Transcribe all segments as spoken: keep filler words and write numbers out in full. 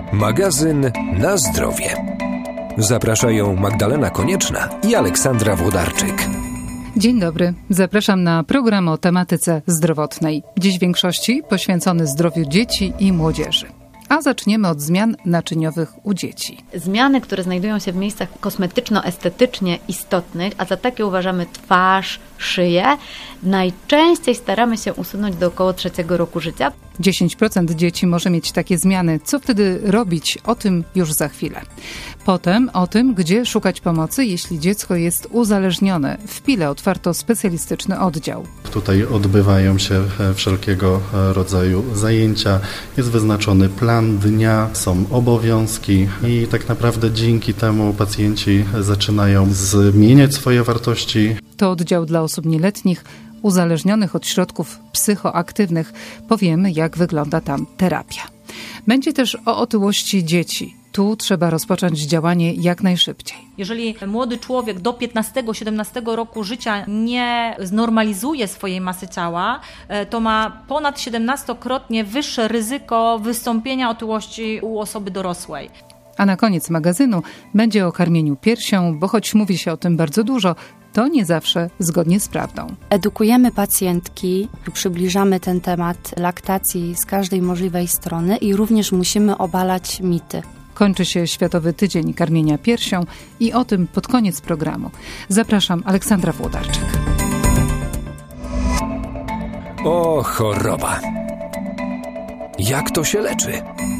Magazyn na zdrowie. Zapraszają Magdalena Konieczna i Aleksandra Włodarczyk. Dzień dobry. Zapraszam na program o tematyce zdrowotnej. Dziś w większości poświęcony zdrowiu dzieci i młodzieży. A zaczniemy od zmian naczyniowych u dzieci. Zmiany, które znajdują się w miejscach kosmetyczno-estetycznie istotnych, a za takie uważamy twarz, szyję, najczęściej staramy się usunąć do około trzeciego roku życia. dziesięć procent dzieci może mieć takie zmiany. Co wtedy robić? O tym już za chwilę. Potem o tym, gdzie szukać pomocy, jeśli dziecko jest uzależnione. W Pile otwarto specjalistyczny oddział. Tutaj odbywają się wszelkiego rodzaju zajęcia, jest wyznaczony plan dnia, są obowiązki i tak naprawdę dzięki temu pacjenci zaczynają zmieniać swoje wartości. To oddział dla osób nieletnich, uzależnionych od środków psychoaktywnych. Powiemy, jak wygląda tam terapia. Będzie też o otyłości dzieci. Tu trzeba rozpocząć działanie jak najszybciej. Jeżeli młody człowiek do piętnastego siedemnastego roku życia nie znormalizuje swojej masy ciała, to ma ponad siedemnastokrotnie wyższe ryzyko wystąpienia otyłości u osoby dorosłej. A na koniec magazynu będzie o karmieniu piersią, bo choć mówi się o tym bardzo dużo, to nie zawsze zgodnie z prawdą. Edukujemy pacjentki, przybliżamy ten temat laktacji z każdej możliwej strony i również musimy obalać mity. Kończy się Światowy Tydzień Karmienia Piersią i o tym pod koniec programu. Zapraszam, Aleksandra Włodarczyk. O, choroba. Jak to się leczy?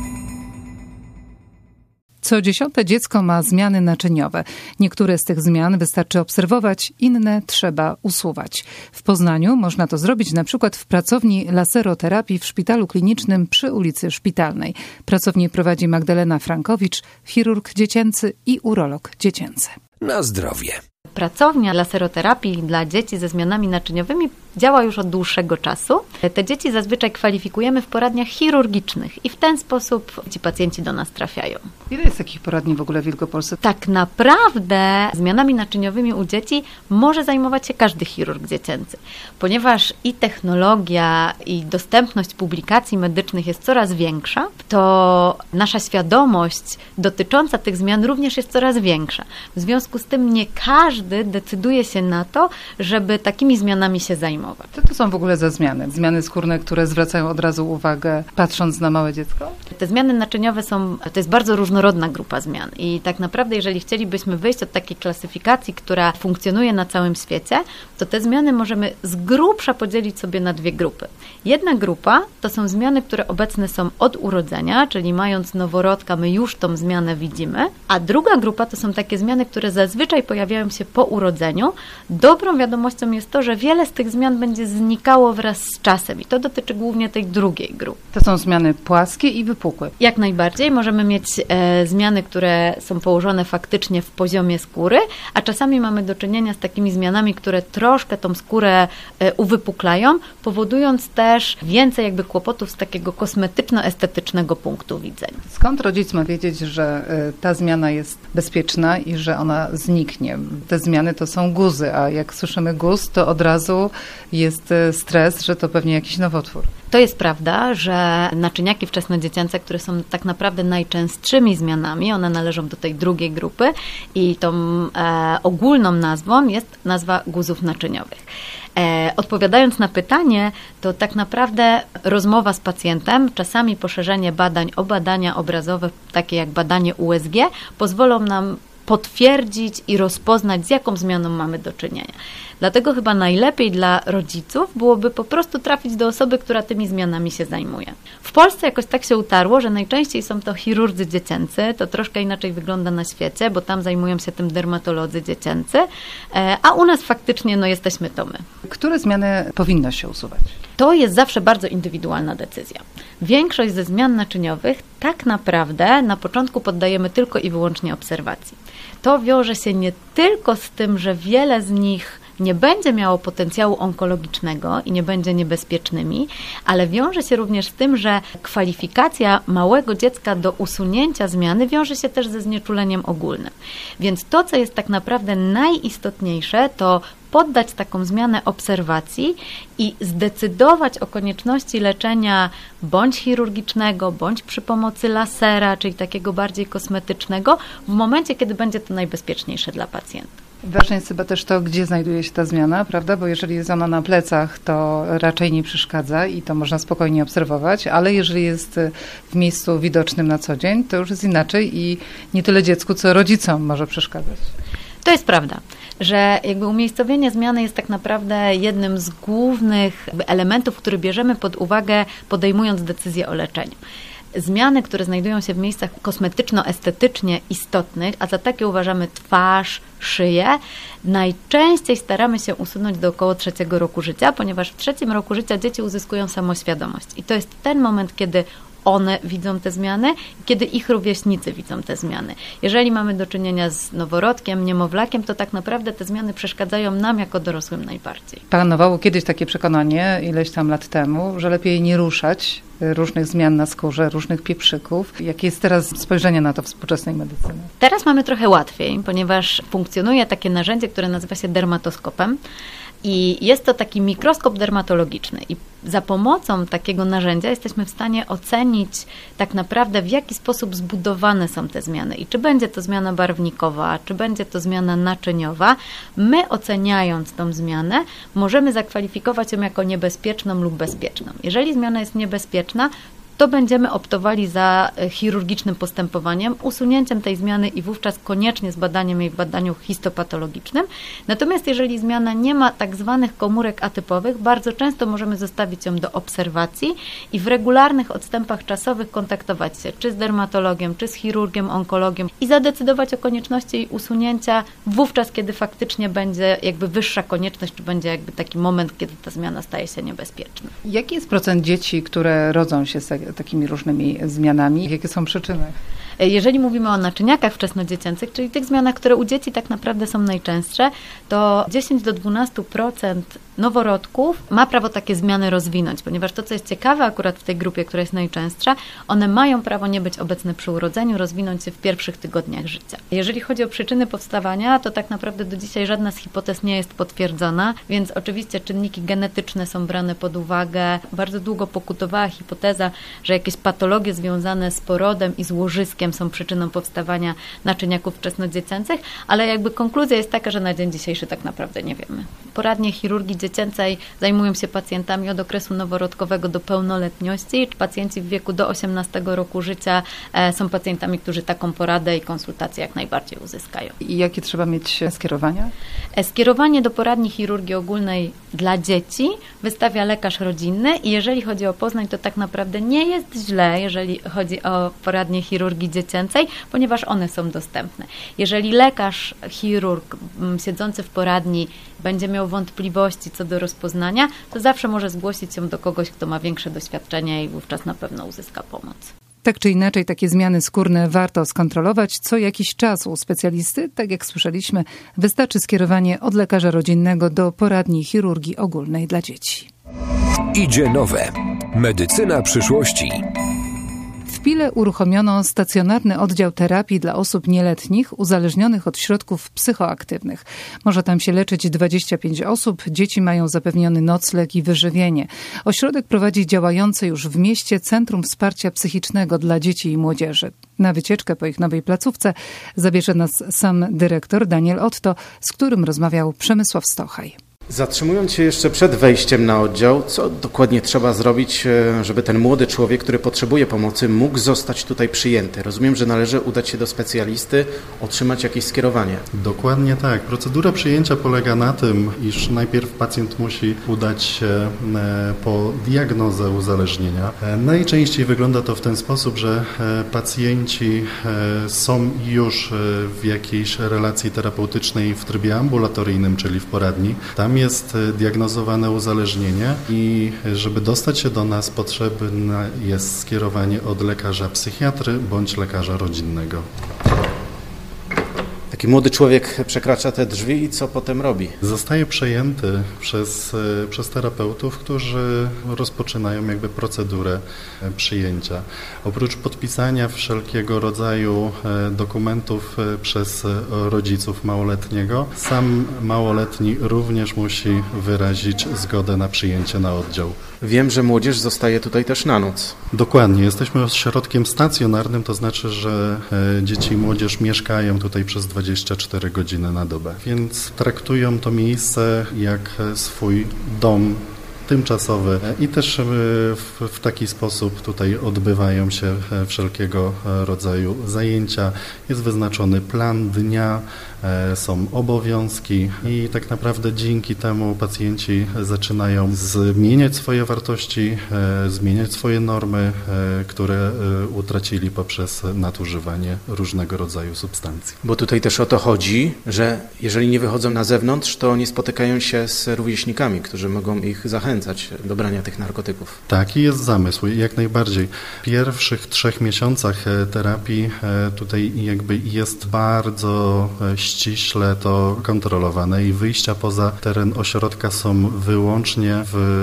Co dziesiąte dziecko ma zmiany naczyniowe. Niektóre z tych zmian wystarczy obserwować, inne trzeba usuwać. W Poznaniu można to zrobić na przykład w pracowni laseroterapii w Szpitalu Klinicznym przy ulicy Szpitalnej. Pracownię prowadzi Magdalena Frankowicz, chirurg dziecięcy i urolog dziecięcy. Na zdrowie. Pracownia laseroterapii dla dzieci ze zmianami naczyniowymi działa już od dłuższego czasu. Te dzieci zazwyczaj kwalifikujemy w poradniach chirurgicznych i w ten sposób ci pacjenci do nas trafiają. Ile jest takich poradni w ogóle w Wielkopolsce? Tak naprawdę zmianami naczyniowymi u dzieci może zajmować się każdy chirurg dziecięcy, ponieważ i technologia, i dostępność publikacji medycznych jest coraz większa, to nasza świadomość dotycząca tych zmian również jest coraz większa. W związku z tym nie każdy decyduje się na to, żeby takimi zmianami się zajmować. Co to są w ogóle za zmiany? Zmiany skórne, które zwracają od razu uwagę, patrząc na małe dziecko? Te zmiany naczyniowe są, to jest bardzo różnorodna grupa zmian i tak naprawdę, jeżeli chcielibyśmy wyjść od takiej klasyfikacji, która funkcjonuje na całym świecie, to te zmiany możemy z grubsza podzielić sobie na dwie grupy. Jedna grupa to są zmiany, które obecne są od urodzenia, czyli mając noworodka, my już tą zmianę widzimy, a druga grupa to są takie zmiany, które zazwyczaj pojawiają się po urodzeniu. Dobrą wiadomością jest to, że wiele z tych zmian będzie znikało wraz z czasem i to dotyczy głównie tej drugiej grupy. To są zmiany płaskie i wypukłe. Jak najbardziej. Możemy mieć e, zmiany, które są położone faktycznie w poziomie skóry, a czasami mamy do czynienia z takimi zmianami, które troszkę tą skórę e, uwypuklają, powodując też więcej jakby kłopotów z takiego kosmetyczno-estetycznego punktu widzenia. Skąd rodzic ma wiedzieć, że e, ta zmiana jest bezpieczna i że ona zniknie? Te zmiany to są guzy, a jak słyszymy guz, to od razu jest stres, że to pewnie jakiś nowotwór. To jest prawda, że naczyniaki wczesnodziecięce, które są tak naprawdę najczęstszymi zmianami, one należą do tej drugiej grupy i tą e, ogólną nazwą jest nazwa guzów naczyniowych. E, odpowiadając na pytanie, to tak naprawdę rozmowa z pacjentem, czasami poszerzenie badań o badania obrazowe, takie jak badanie U S G, pozwolą nam potwierdzić i rozpoznać, z jaką zmianą mamy do czynienia. Dlatego chyba najlepiej dla rodziców byłoby po prostu trafić do osoby, która tymi zmianami się zajmuje. W Polsce jakoś tak się utarło, że najczęściej są to chirurdzy dziecięcy, to troszkę inaczej wygląda na świecie, bo tam zajmują się tym dermatolodzy dziecięcy, a u nas faktycznie no, jesteśmy to my. Które zmiany powinno się usuwać? To jest zawsze bardzo indywidualna decyzja. Większość ze zmian naczyniowych tak naprawdę na początku poddajemy tylko i wyłącznie obserwacji. To wiąże się nie tylko z tym, że wiele z nich nie będzie miało potencjału onkologicznego i nie będzie niebezpiecznymi, ale wiąże się również z tym, że kwalifikacja małego dziecka do usunięcia zmiany wiąże się też ze znieczuleniem ogólnym. Więc to, co jest tak naprawdę najistotniejsze, to poddać taką zmianę obserwacji i zdecydować o konieczności leczenia bądź chirurgicznego, bądź przy pomocy lasera, czyli takiego bardziej kosmetycznego, w momencie, kiedy będzie to najbezpieczniejsze dla pacjenta. Ważne jest chyba też to, gdzie znajduje się ta zmiana, prawda? Bo jeżeli jest ona na plecach, to raczej nie przeszkadza i to można spokojnie obserwować, ale jeżeli jest w miejscu widocznym na co dzień, to już jest inaczej i nie tyle dziecku, co rodzicom może przeszkadzać. To jest prawda, że jakby umiejscowienie zmiany jest tak naprawdę jednym z głównych elementów, który bierzemy pod uwagę, podejmując decyzję o leczeniu. Zmiany, które znajdują się w miejscach kosmetyczno-estetycznie istotnych, a za takie uważamy twarz, szyję, najczęściej staramy się usunąć do około trzeciego roku życia, ponieważ w trzecim roku życia dzieci uzyskują samoświadomość. I to jest ten moment, kiedy one widzą te zmiany, kiedy ich rówieśnicy widzą te zmiany. Jeżeli mamy do czynienia z noworodkiem, niemowlakiem, to tak naprawdę te zmiany przeszkadzają nam jako dorosłym najbardziej. Panowało kiedyś takie przekonanie, ileś tam lat temu, że lepiej nie ruszać różnych zmian na skórze, różnych pieprzyków. Jakie jest teraz spojrzenie na to współczesnej medycyny? Teraz mamy trochę łatwiej, ponieważ funkcjonuje takie narzędzie, które nazywa się dermatoskopem. I jest to taki mikroskop dermatologiczny i za pomocą takiego narzędzia jesteśmy w stanie ocenić tak naprawdę, w jaki sposób zbudowane są te zmiany i czy będzie to zmiana barwnikowa, czy będzie to zmiana naczyniowa. My, oceniając tą zmianę, możemy zakwalifikować ją jako niebezpieczną lub bezpieczną. Jeżeli zmiana jest niebezpieczna, to będziemy optowali za chirurgicznym postępowaniem, usunięciem tej zmiany i wówczas koniecznie z badaniem jej w badaniu histopatologicznym. Natomiast jeżeli zmiana nie ma tak zwanych komórek atypowych, bardzo często możemy zostawić ją do obserwacji i w regularnych odstępach czasowych kontaktować się czy z dermatologiem, czy z chirurgiem, onkologiem i zadecydować o konieczności jej usunięcia wówczas, kiedy faktycznie będzie jakby wyższa konieczność, czy będzie jakby taki moment, kiedy ta zmiana staje się niebezpieczna. Jaki jest procent dzieci, które rodzą się z takimi różnymi zmianami? Jakie są przyczyny? Jeżeli mówimy o naczyniakach wczesnodziecięcych, czyli tych zmianach, które u dzieci tak naprawdę są najczęstsze, to dziesięć do dwunastu procent noworodków ma prawo takie zmiany rozwinąć, ponieważ to, co jest ciekawe akurat w tej grupie, która jest najczęstsza, one mają prawo nie być obecne przy urodzeniu, rozwinąć się w pierwszych tygodniach życia. Jeżeli chodzi o przyczyny powstawania, to tak naprawdę do dzisiaj żadna z hipotez nie jest potwierdzona, więc oczywiście czynniki genetyczne są brane pod uwagę. Bardzo długo pokutowała hipoteza, że jakieś patologie związane z porodem i z łożyskiem są przyczyną powstawania naczyniaków wczesnodziecięcych, ale jakby konkluzja jest taka, że na dzień dzisiejszy tak naprawdę nie wiemy. Poradnie chirurgii dziecięcej zajmują się pacjentami od okresu noworodkowego do pełnoletności. Pacjenci w wieku do osiemnastego roku życia e, są pacjentami, którzy taką poradę i konsultację jak najbardziej uzyskają. I jakie trzeba mieć skierowania? E, skierowanie do poradni chirurgii ogólnej dla dzieci wystawia lekarz rodzinny i jeżeli chodzi o Poznań, to tak naprawdę nie jest źle, jeżeli chodzi o poradnie chirurgii dziecięcej, ponieważ one są dostępne. Jeżeli lekarz, chirurg m, siedzący w poradni będzie miał wątpliwości co do rozpoznania, to zawsze może zgłosić się do kogoś, kto ma większe doświadczenie i wówczas na pewno uzyska pomoc. Tak czy inaczej, takie zmiany skórne warto skontrolować co jakiś czas u specjalisty. Tak jak słyszeliśmy, wystarczy skierowanie od lekarza rodzinnego do poradni chirurgii ogólnej dla dzieci. Idzie nowe. Medycyna przyszłości. W Pile uruchomiono stacjonarny oddział terapii dla osób nieletnich uzależnionych od środków psychoaktywnych. Może tam się leczyć dwadzieścia pięć osób, dzieci mają zapewniony nocleg i wyżywienie. Ośrodek prowadzi działające już w mieście Centrum Wsparcia Psychicznego dla Dzieci i Młodzieży. Na wycieczkę po ich nowej placówce zabierze nas sam dyrektor Daniel Otto, z którym rozmawiał Przemysław Stochaj. Zatrzymując się jeszcze przed wejściem na oddział, co dokładnie trzeba zrobić, żeby ten młody człowiek, który potrzebuje pomocy, mógł zostać tutaj przyjęty? Rozumiem, że należy udać się do specjalisty, otrzymać jakieś skierowanie. Dokładnie tak. Procedura przyjęcia polega na tym, iż najpierw pacjent musi udać się po diagnozę uzależnienia. Najczęściej wygląda to w ten sposób, że pacjenci są już w jakiejś relacji terapeutycznej w trybie ambulatoryjnym, czyli w poradni. Tam jest diagnozowane uzależnienie i żeby dostać się do nas potrzebne jest skierowanie od lekarza psychiatry bądź lekarza rodzinnego. Te Taki młody człowiek przekracza te drzwi i co potem robi? Zostaje przejęty przez, przez terapeutów, którzy rozpoczynają jakby procedurę przyjęcia. Oprócz podpisania wszelkiego rodzaju dokumentów przez rodziców małoletniego, sam małoletni również musi wyrazić zgodę na przyjęcie na oddział. Wiem, że młodzież zostaje tutaj też na noc. Dokładnie. Jesteśmy ośrodkiem stacjonarnym, to znaczy, że dzieci i młodzież mieszkają tutaj przez dwadzieścia cztery godziny na dobę, więc traktują to miejsce jak swój dom tymczasowy i też w, w taki sposób tutaj odbywają się wszelkiego rodzaju zajęcia. Jest wyznaczony plan dnia, są obowiązki i tak naprawdę dzięki temu pacjenci zaczynają zmieniać swoje wartości, zmieniać swoje normy, które utracili poprzez nadużywanie różnego rodzaju substancji. Bo tutaj też o to chodzi, że jeżeli nie wychodzą na zewnątrz, to nie spotykają się z rówieśnikami, którzy mogą ich zachęcać do brania tych narkotyków. Taki jest zamysł, jak najbardziej. W pierwszych trzech miesiącach terapii tutaj jakby jest bardzo ściśle to kontrolowane i wyjścia poza teren ośrodka są wyłącznie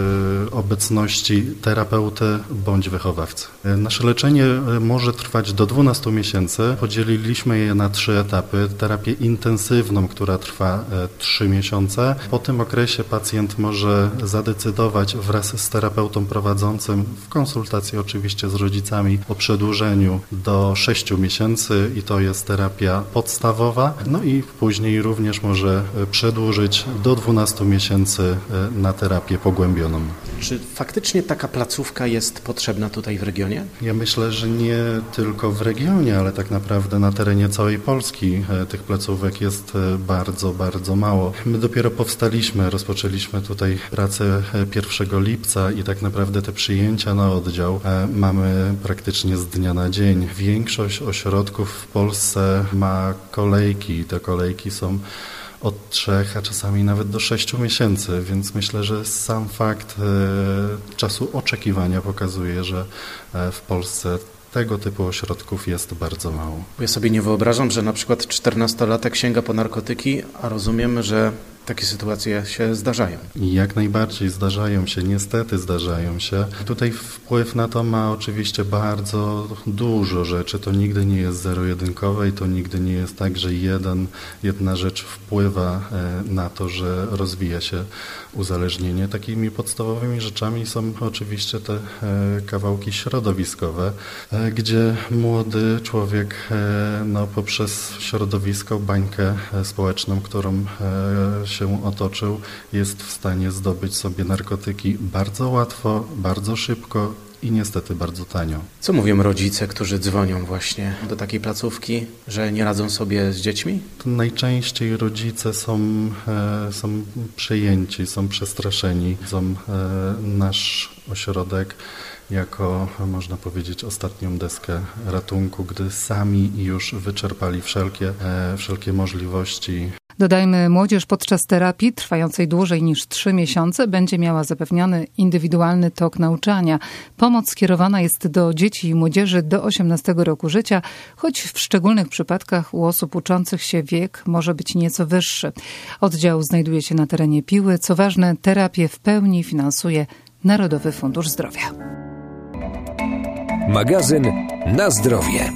w obecności terapeuty bądź wychowawcy. Nasze leczenie może trwać do dwunastu miesięcy. Podzieliliśmy je na trzy etapy. Terapię intensywną, która trwa trzy miesiące. Po tym okresie pacjent może zadecydować wraz z terapeutą prowadzącym, w konsultacji oczywiście z rodzicami, o przedłużeniu do sześciu miesięcy i to jest terapia podstawowa. No i później również może przedłużyć do dwunastu miesięcy na terapię pogłębioną. Czy faktycznie taka placówka jest potrzebna tutaj w regionie? Ja myślę, że nie tylko w regionie, ale tak naprawdę na terenie całej Polski tych placówek jest bardzo, bardzo mało. My dopiero powstaliśmy, rozpoczęliśmy tutaj pracę pierwszego lipca i tak naprawdę te przyjęcia na oddział mamy praktycznie z dnia na dzień. Większość ośrodków w Polsce ma kolejki. Te kolejki są od trzech, a czasami nawet do sześciu miesięcy, więc myślę, że sam fakt e, czasu oczekiwania pokazuje, że e, w Polsce tego typu ośrodków jest bardzo mało. Ja sobie nie wyobrażam, że na przykład czternastolatek sięga po narkotyki, a rozumiemy, że takie sytuacje się zdarzają. Jak najbardziej zdarzają się, niestety zdarzają się. Tutaj wpływ na to ma oczywiście bardzo dużo rzeczy. To nigdy nie jest zero-jedynkowe i to nigdy nie jest tak, że jeden, jedna rzecz wpływa na to, że rozwija się uzależnienie. Takimi podstawowymi rzeczami są oczywiście te kawałki środowiskowe, gdzie młody człowiek no, poprzez środowisko, bańkę społeczną, którą się otoczył, jest w stanie zdobyć sobie narkotyki bardzo łatwo, bardzo szybko i niestety bardzo tanio. Co mówią rodzice, którzy dzwonią właśnie do takiej placówki, że nie radzą sobie z dziećmi? To najczęściej rodzice są, e, są przejęci, są przestraszeni. Są e, nasz ośrodek jako, można powiedzieć, ostatnią deskę ratunku, gdy sami już wyczerpali wszelkie, e, wszelkie możliwości. Dodajmy, młodzież podczas terapii trwającej dłużej niż trzy miesiące będzie miała zapewniony indywidualny tok nauczania. Pomoc skierowana jest do dzieci i młodzieży do osiemnastego roku życia, choć w szczególnych przypadkach u osób uczących się wiek może być nieco wyższy. Oddział znajduje się na terenie Piły. Co ważne, terapię w pełni finansuje Narodowy Fundusz Zdrowia. Magazyn na zdrowie.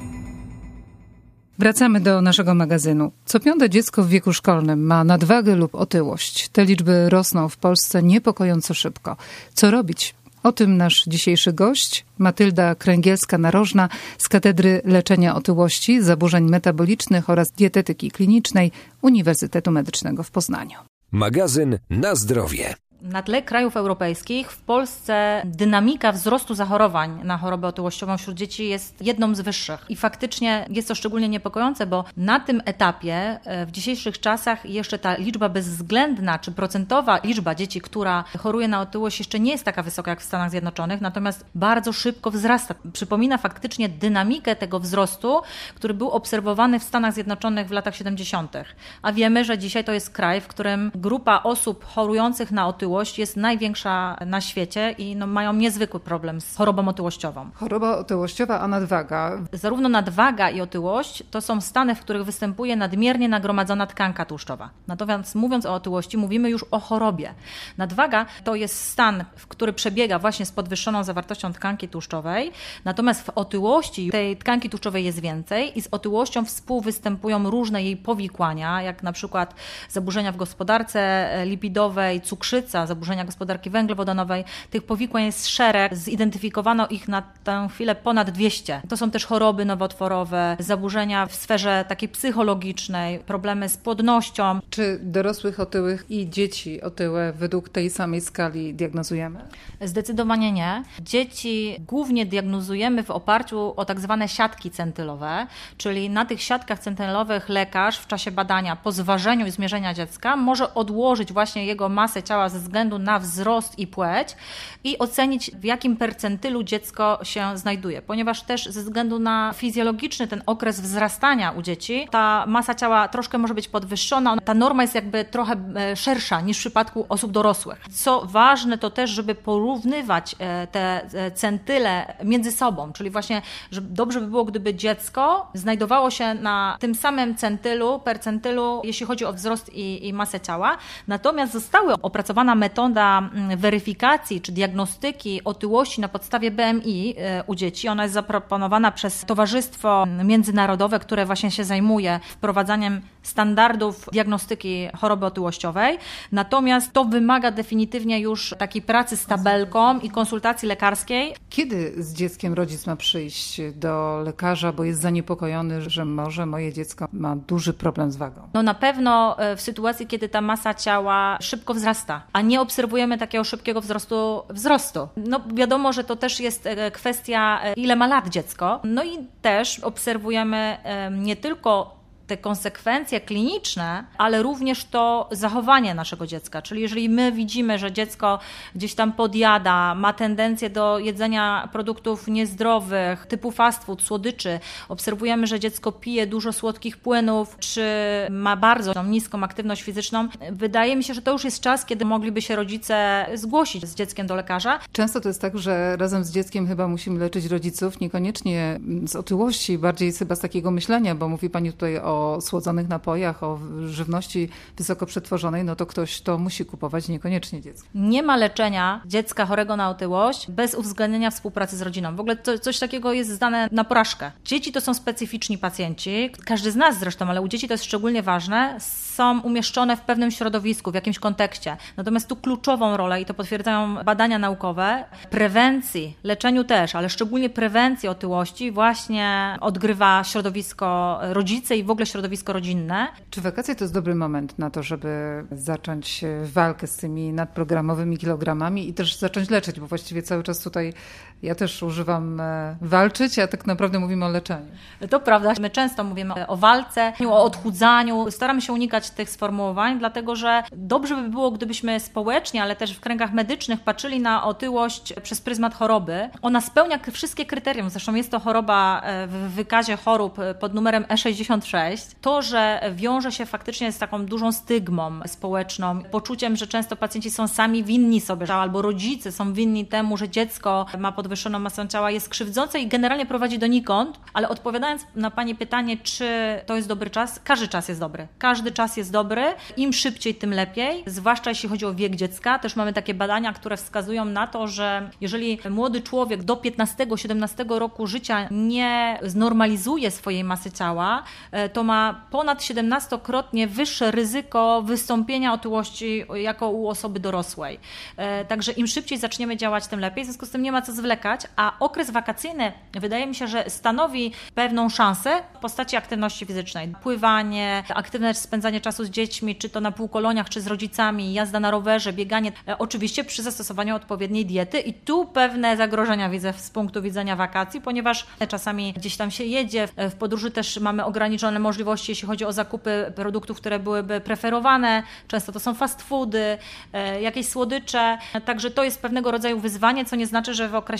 Wracamy do naszego magazynu. Co piąte dziecko w wieku szkolnym ma nadwagę lub otyłość. Te liczby rosną w Polsce niepokojąco szybko. Co robić? O tym nasz dzisiejszy gość, Matylda Kręgielska-Narożna z Katedry Leczenia Otyłości, Zaburzeń Metabolicznych oraz Dietetyki Klinicznej Uniwersytetu Medycznego w Poznaniu. Magazyn na zdrowie. Na tle krajów europejskich w Polsce dynamika wzrostu zachorowań na chorobę otyłościową wśród dzieci jest jedną z wyższych. I faktycznie jest to szczególnie niepokojące, bo na tym etapie w dzisiejszych czasach jeszcze ta liczba bezwzględna czy procentowa liczba dzieci, która choruje na otyłość, jeszcze nie jest taka wysoka jak w Stanach Zjednoczonych, natomiast bardzo szybko wzrasta. Przypomina faktycznie dynamikę tego wzrostu, który był obserwowany w Stanach Zjednoczonych w latach siedemdziesiątych. A wiemy, że dzisiaj to jest kraj, w którym grupa osób chorujących na otyłość otyłość jest największa na świecie i no, mają niezwykły problem z chorobą otyłościową. Choroba otyłościowa, a nadwaga? Zarówno nadwaga i otyłość to są stany, w których występuje nadmiernie nagromadzona tkanka tłuszczowa. Natomiast mówiąc o otyłości, mówimy już o chorobie. Nadwaga to jest stan, który przebiega właśnie z podwyższoną zawartością tkanki tłuszczowej, natomiast w otyłości tej tkanki tłuszczowej jest więcej i z otyłością współwystępują różne jej powikłania, jak na przykład zaburzenia w gospodarce lipidowej, cukrzyca, zaburzenia gospodarki węglowodanowej. Tych powikłań jest szereg, zidentyfikowano ich na tę chwilę ponad dwieście. To są też choroby nowotworowe, zaburzenia w sferze takiej psychologicznej, problemy z płodnością. Czy dorosłych otyłych i dzieci otyłe według tej samej skali diagnozujemy? Zdecydowanie nie. Dzieci głównie diagnozujemy w oparciu o tak zwane siatki centylowe, czyli na tych siatkach centylowych lekarz w czasie badania po zważeniu i zmierzenia dziecka może odłożyć właśnie jego masę ciała ze względu na wzrost i płeć i ocenić, w jakim percentylu dziecko się znajduje, ponieważ też ze względu na fizjologiczny ten okres wzrastania u dzieci ta masa ciała troszkę może być podwyższona. Ta norma jest jakby trochę szersza niż w przypadku osób dorosłych. Co ważne, to też, żeby porównywać te centyle między sobą, czyli właśnie, że dobrze by było, gdyby dziecko znajdowało się na tym samym centylu, percentylu, jeśli chodzi o wzrost i, i masę ciała. Natomiast została opracowana metoda weryfikacji czy diagnostyki otyłości na podstawie B M I u dzieci. Ona jest zaproponowana przez Towarzystwo Międzynarodowe, które właśnie się zajmuje wprowadzaniem standardów diagnostyki choroby otyłościowej. Natomiast to wymaga definitywnie już takiej pracy z tabelką i konsultacji lekarskiej. Kiedy z dzieckiem rodzic ma przyjść do lekarza, bo jest zaniepokojony, że może moje dziecko ma duży problem z wagą? No na pewno w sytuacji, kiedy ta masa ciała szybko wzrasta, a nie obserwujemy takiego szybkiego wzrostu wzrostu. No wiadomo, że to też jest kwestia, ile ma lat dziecko. No i też obserwujemy nie tylko te konsekwencje kliniczne, ale również to zachowanie naszego dziecka. Czyli jeżeli my widzimy, że dziecko gdzieś tam podjada, ma tendencję do jedzenia produktów niezdrowych, typu fast food, słodyczy, obserwujemy, że dziecko pije dużo słodkich płynów, czy ma bardzo niską aktywność fizyczną, wydaje mi się, że to już jest czas, kiedy mogliby się rodzice zgłosić z dzieckiem do lekarza. Często to jest tak, że razem z dzieckiem chyba musimy leczyć rodziców, niekoniecznie z otyłości, bardziej chyba z takiego myślenia, bo mówi Pani tutaj o o słodzonych napojach, o żywności wysoko przetworzonej, no to ktoś to musi kupować, niekoniecznie dziecko. Nie ma leczenia dziecka chorego na otyłość bez uwzględnienia współpracy z rodziną. W ogóle to, coś takiego jest zdane na porażkę. Dzieci to są specyficzni pacjenci, każdy z nas zresztą, ale u dzieci to jest szczególnie ważne, są umieszczone w pewnym środowisku, w jakimś kontekście. Natomiast tu kluczową rolę, i to potwierdzają badania naukowe, prewencji, leczeniu też, ale szczególnie prewencji otyłości właśnie odgrywa środowisko rodzice i w ogóle środowisko rodzinne. Czy wakacje to jest dobry moment na to, żeby zacząć walkę z tymi nadprogramowymi kilogramami i też zacząć leczyć, bo właściwie cały czas tutaj ja też używam walczyć, a tak naprawdę mówimy o leczeniu. To prawda. My często mówimy o walce, o odchudzaniu. Staramy się unikać tych sformułowań, dlatego że dobrze by było, gdybyśmy społecznie, ale też w kręgach medycznych patrzyli na otyłość przez pryzmat choroby. Ona spełnia wszystkie kryterium. Zresztą jest to choroba w wykazie chorób pod numerem E sześćdziesiąt sześć. To, że wiąże się faktycznie z taką dużą stygmą społeczną, poczuciem, że często pacjenci są sami winni sobie, albo rodzice są winni temu, że dziecko ma podwyższoną masę ciała, jest krzywdzące i generalnie prowadzi donikąd. Ale odpowiadając na Pani pytanie, czy to jest dobry czas, każdy czas jest dobry. Każdy czas jest dobry. Im szybciej, tym lepiej. Zwłaszcza jeśli chodzi o wiek dziecka. Też mamy takie badania, które wskazują na to, że jeżeli młody człowiek do piętnastego siedemnastego roku życia nie znormalizuje swojej masy ciała, to ma ponad siedemnastokrotnie wyższe ryzyko wystąpienia otyłości jako u osoby dorosłej. Także im szybciej zaczniemy działać, tym lepiej. W związku z tym nie ma co zwlekać, a okres wakacyjny wydaje mi się, że stanowi pewną szansę w postaci aktywności fizycznej. Pływanie, aktywne spędzanie czasu z dziećmi, czy to na półkoloniach, czy z rodzicami, jazda na rowerze, bieganie, oczywiście przy zastosowaniu odpowiedniej diety i tu pewne zagrożenia widzę z punktu widzenia wakacji, ponieważ czasami gdzieś tam się jedzie, w podróży też mamy ograniczone możliwości, jeśli chodzi o zakupy produktów, które byłyby preferowane, często to są fast foody, jakieś słodycze, także to jest pewnego rodzaju wyzwanie, co nie znaczy, że w okresie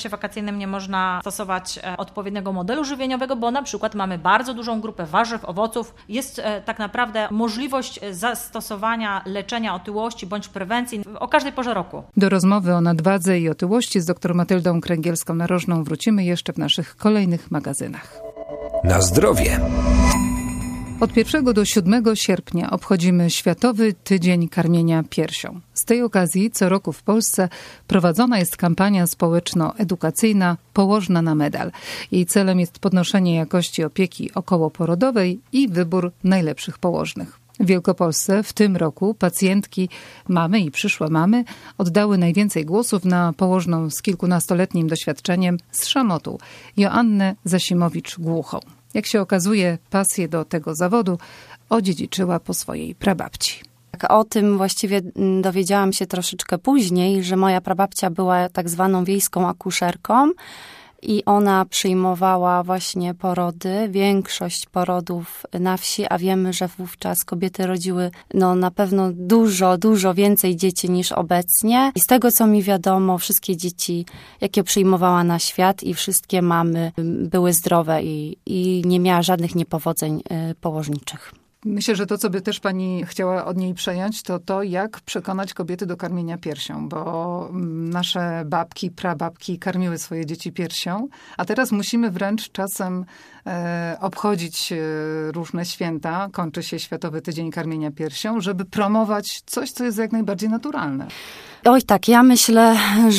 wakacyjnym nie można stosować odpowiedniego modelu żywieniowego, bo na przykład mamy bardzo dużą grupę warzyw, owoców. Jest tak naprawdę możliwość zastosowania leczenia otyłości bądź prewencji o każdej porze roku. Do rozmowy o nadwadze i otyłości z dr Matyldą Kręgielską-Narożną wrócimy jeszcze w naszych kolejnych magazynach. Na zdrowie. Od pierwszego do siódmego sierpnia obchodzimy Światowy Tydzień Karmienia Piersią. Z tej okazji co roku w Polsce prowadzona jest kampania społeczno-edukacyjna Położna na medal. Jej celem jest podnoszenie jakości opieki okołoporodowej i wybór najlepszych położnych. W Wielkopolsce w tym roku pacjentki, mamy i przyszłe mamy, oddały najwięcej głosów na położną z kilkunastoletnim doświadczeniem z Szamotu, Joannę Zasimowicz-Głuchą. Jak się okazuje, pasję do tego zawodu odziedziczyła po swojej prababci. O tym właściwie dowiedziałam się troszeczkę później, że moja prababcia była tak zwaną wiejską akuszerką i ona przyjmowała właśnie porody, większość porodów na wsi, a wiemy, że wówczas kobiety rodziły no na pewno dużo, dużo więcej dzieci niż obecnie. I z tego, co mi wiadomo, wszystkie dzieci, jakie przyjmowała na świat i wszystkie mamy były zdrowe i, i nie miała żadnych niepowodzeń położniczych. Myślę, że to, co by też pani chciała od niej przejąć, to to, jak przekonać kobiety do karmienia piersią, bo nasze babki, prababki karmiły swoje dzieci piersią, a teraz musimy wręcz czasem e, obchodzić różne święta, kończy się Światowy Tydzień Karmienia Piersią, żeby promować coś, co jest jak najbardziej naturalne. Oj tak, ja myślę,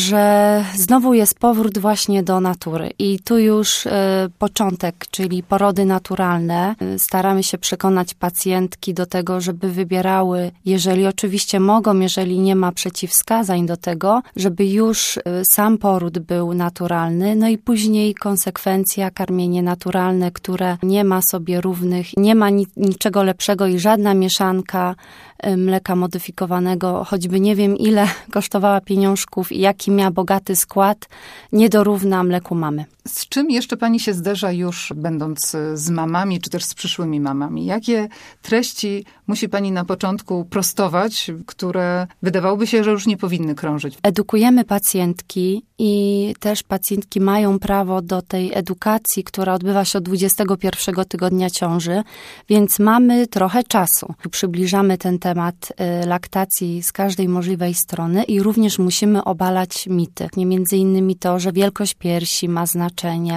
że znowu jest powrót właśnie do natury i tu już y, początek, czyli porody naturalne. Staramy się przekonać pacjentki do tego, żeby wybierały, jeżeli oczywiście mogą, jeżeli nie ma przeciwwskazań do tego, żeby już y, sam poród był naturalny, no i później konsekwencja, karmienie naturalne, które nie ma sobie równych, nie ma ni- niczego lepszego i żadna mieszanka y, mleka modyfikowanego, choćby nie wiem ile kosztowała pieniążków i jaki miała bogaty skład, nie dorówna mleku mamy. Z czym jeszcze pani się zderza już będąc z mamami, czy też z przyszłymi mamami? Jakie treści musi pani na początku prostować, które wydawałoby się, że już nie powinny krążyć? Edukujemy pacjentki i też pacjentki mają prawo do tej edukacji, która odbywa się od dwudziestego pierwszego tygodnia ciąży, więc mamy trochę czasu. Przybliżamy ten temat laktacji z każdej możliwej strony i również musimy obalać mity. Między innymi to, że wielkość piersi ma znaczenie.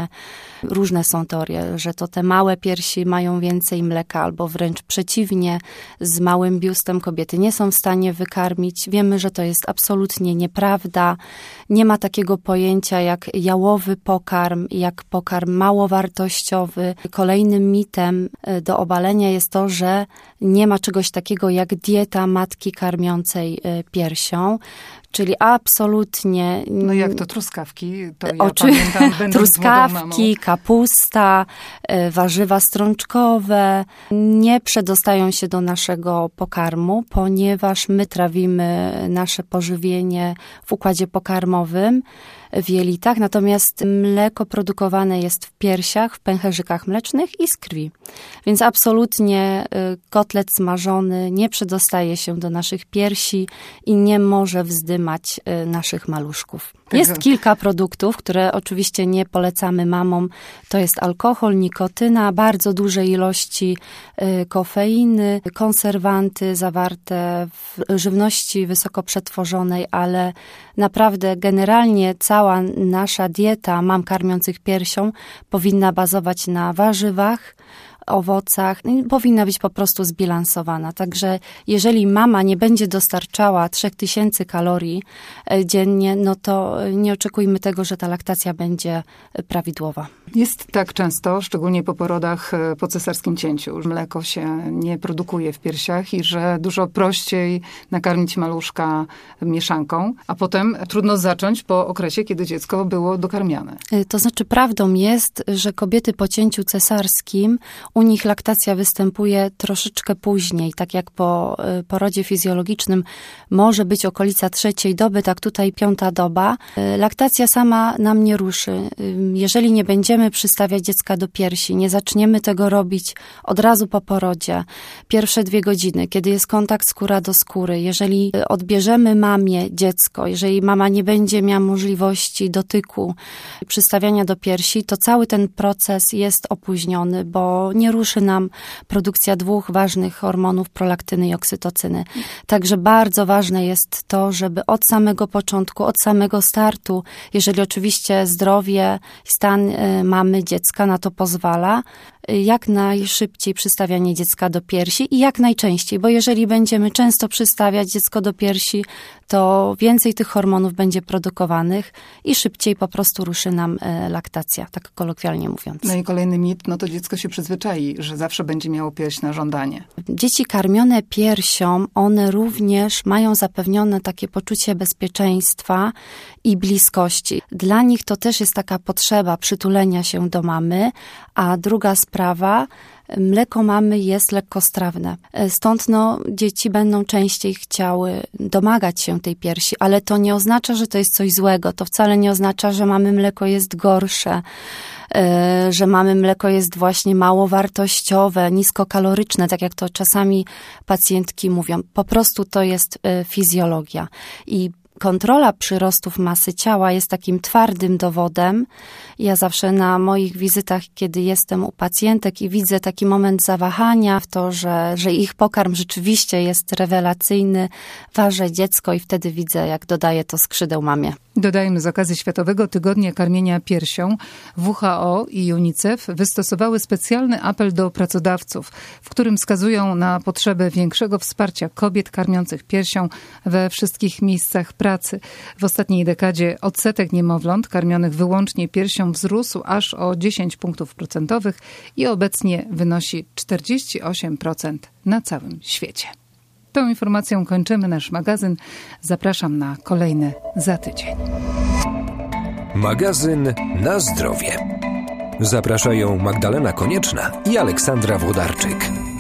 Różne są teorie, że to te małe piersi mają więcej mleka, albo wręcz przeciwnie, z małym biustem kobiety nie są w stanie wykarmić. Wiemy, że to jest absolutnie nieprawda. Nie ma takiego pojęcia jak jałowy pokarm, jak pokarm małowartościowy. Kolejnym mitem do obalenia jest to, że nie ma czegoś takiego jak dieta matki karmiącej piersią. Czyli absolutnie... No jak to truskawki? To ja oczy... pamiętam, będąc truskawki, kapusta, warzywa strączkowe nie przedostają się do naszego pokarmu, ponieważ my trawimy nasze pożywienie w układzie pokarmowym, w jelitach, natomiast mleko produkowane jest w piersiach, w pęcherzykach mlecznych i z krwi. Więc absolutnie kotlet smażony nie przedostaje się do naszych piersi i nie może wzdymać naszych maluszków. Jest kilka produktów, które oczywiście nie polecamy mamom. To jest alkohol, nikotyna, bardzo duże ilości kofeiny, konserwanty zawarte w żywności wysoko przetworzonej, ale naprawdę generalnie cała nasza dieta mam karmiących piersią powinna bazować na warzywach, owocach, powinna być po prostu zbilansowana. Także jeżeli mama nie będzie dostarczała trzech tysięcy kalorii dziennie, no to nie oczekujmy tego, że ta laktacja będzie prawidłowa. Jest tak często, szczególnie po porodach po cesarskim cięciu, że mleko się nie produkuje w piersiach i że dużo prościej nakarmić maluszka mieszanką, a potem trudno zacząć po okresie, kiedy dziecko było dokarmiane. To znaczy prawdą jest, że kobiety po cięciu cesarskim U nich laktacja występuje troszeczkę później, tak jak po porodzie fizjologicznym może być okolica trzeciej doby, tak tutaj piąta doba. Laktacja sama nam nie ruszy. Jeżeli nie będziemy przystawiać dziecka do piersi, nie zaczniemy tego robić od razu po porodzie, pierwsze dwie godziny, kiedy jest kontakt skóra do skóry, jeżeli odbierzemy mamie dziecko, jeżeli mama nie będzie miała możliwości dotyku, przystawiania do piersi, to cały ten proces jest opóźniony, bo nie ruszy nam produkcja dwóch ważnych hormonów, prolaktyny i oksytocyny. Także bardzo ważne jest to, żeby od samego początku, od samego startu, jeżeli oczywiście zdrowie, stan mamy, dziecka na to pozwala, jak najszybciej przystawianie dziecka do piersi i jak najczęściej, bo jeżeli będziemy często przystawiać dziecko do piersi, to więcej tych hormonów będzie produkowanych i szybciej po prostu ruszy nam laktacja, tak kolokwialnie mówiąc. No i kolejny mit, no to dziecko się przyzwyczai, że zawsze będzie miało pierś na żądanie. Dzieci karmione piersią, one również mają zapewnione takie poczucie bezpieczeństwa i bliskości. Dla nich to też jest taka potrzeba przytulenia się do mamy, a druga sprawa, mleko mamy jest lekkostrawne. Stąd no, dzieci będą częściej chciały domagać się tej piersi, ale to nie oznacza, że to jest coś złego. To wcale nie oznacza, że mamy mleko jest gorsze, że mamy mleko jest właśnie mało wartościowe, niskokaloryczne, tak jak to czasami pacjentki mówią. Po prostu to jest fizjologia. I kontrola przyrostów masy ciała jest takim twardym dowodem. Ja zawsze na moich wizytach, kiedy jestem u pacjentek i widzę taki moment zawahania w to, że, że ich pokarm rzeczywiście jest rewelacyjny, ważę dziecko i wtedy widzę, jak dodaję to skrzydeł mamie. Dodajmy, z okazji Światowego Tygodnia Karmienia Piersią W H O i UNICEF wystosowały specjalny apel do pracodawców, w którym wskazują na potrzebę większego wsparcia kobiet karmiących piersią we wszystkich miejscach pracy. W ostatniej dekadzie odsetek niemowląt karmionych wyłącznie piersią wzrósł aż o dziesięć punktów procentowych i obecnie wynosi czterdzieści osiem procent na całym świecie. Tą informacją kończymy nasz magazyn. Zapraszam na kolejny za tydzień. Magazyn na zdrowie. Zapraszają Magdalena Konieczna i Aleksandra Włodarczyk.